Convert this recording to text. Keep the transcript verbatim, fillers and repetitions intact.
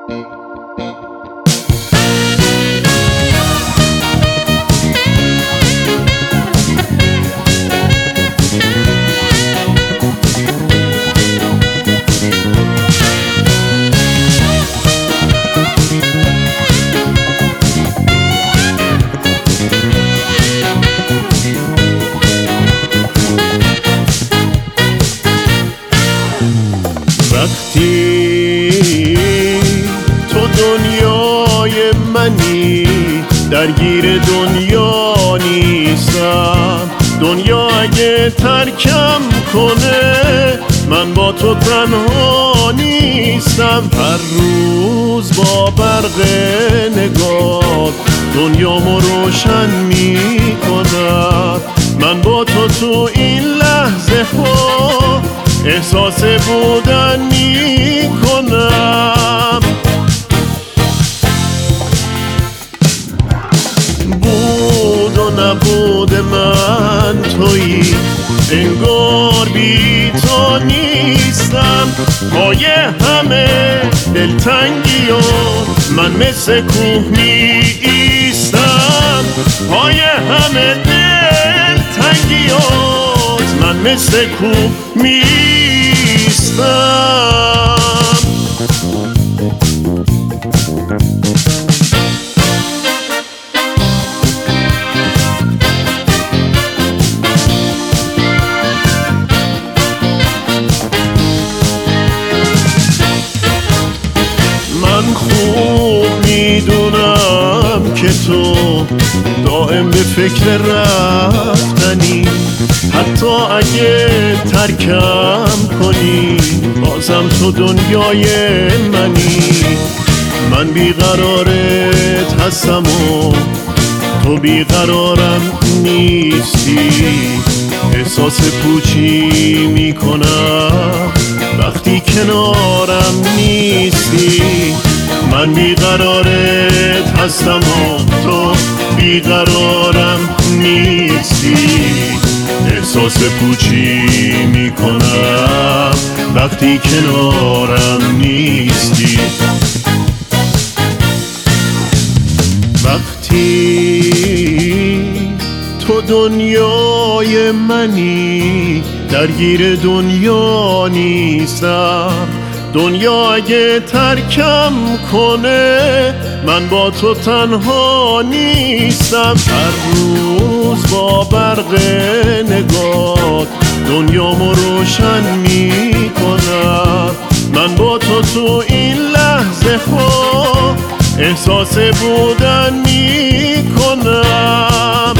وقتی تو دنیای منی درگیر دنیا نیستم. دنیا اگه ترکم کنه من با تو تنها نیستم. هر روز با برق نگاه دنیامو روشن میکنم. من با تو تو این لحظه ها احساس بودن میکنم. بود و نبود من تویی، انگار بی تو نیستم. پای همه دلتنگی و من مثل کوه می ایستم. پای همه دلتنگی و من مثل کوه می ایستم. من خوب میدونم که تو دائم به فکر رفتنی. حتی اگه ترکم کنی بازم تو دنیای منی. من بیقرارت هستم و تو بیقرارم نیستی. احساس پوچی میکنم وقتی کنارم نیستی. من بیقرارت هستم و تو بیقرارم نیستی. احساس پوچی میکنم وقتی کنارم نیستی. وقتی تو دنیای منی درگیر دنیا نیستم. دنیا اگه ترکم کنه من با تو تنها نیستم. هر روز با برق نگاه دنیامو روشن میکنم. من با تو تو این لحظه ها احساس بودن میکنم.